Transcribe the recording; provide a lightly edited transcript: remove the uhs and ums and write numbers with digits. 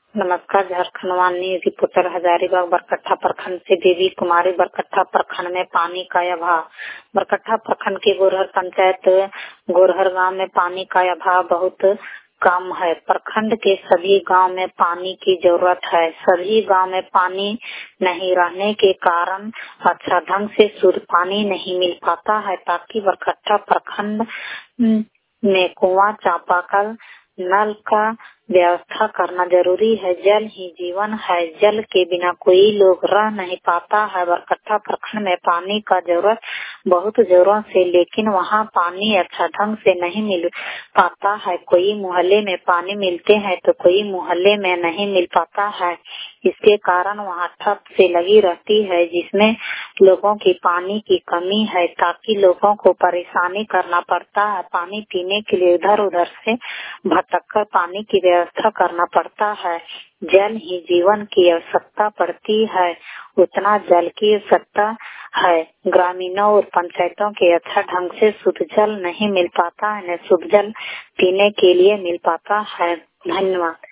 नमस्कार। झारखंड वानी रिपोर्टर हजारीबाग बरकट्ठा प्रखंड से देवी कुमारी। बरकट्ठा प्रखंड में पानी का अभाव। बरकट्ठा प्रखंड के गोरहर पंचायत गोरहर गांव में पानी का अभाव बहुत कम है। प्रखंड के सभी गांव में पानी की जरूरत है। सभी गांव में पानी नहीं रहने के कारण अच्छा ढंग से शुद्ध पानी नहीं मिल पाता है, ताकि बरकट्ठा प्रखंड में कुआं, चापाकल, नल का व्यवस्था करना जरूरी है। जल ही जीवन है। जल के बिना कोई लोग रह नहीं पाता है। बरकट्ठा प्रखंड में पानी का जरूरत बहुत जोरों से, लेकिन वहाँ पानी अच्छा ढंग से नहीं मिल पाता है। कोई मोहल्ले में पानी मिलते हैं तो कोई मोहल्ले में नहीं मिल पाता है। इसके कारण वहाँ ठप से लगी रहती है, जिसमें लोगों की पानी की कमी है, ताकि लोगों को परेशानी करना पड़ता है। पानी पीने के लिए इधर उधर से भटक कर पानी की व्यवस्था करना पड़ता है। जल ही जीवन की आवश्यकता पड़ती है, उतना जल की आवश्यकता है। ग्रामीणों और पंचायतों के अच्छा ढंग से शुद्ध जल नहीं मिल पाता है, न शुद्ध जल पीने के लिए मिल पाता है। धन्यवाद।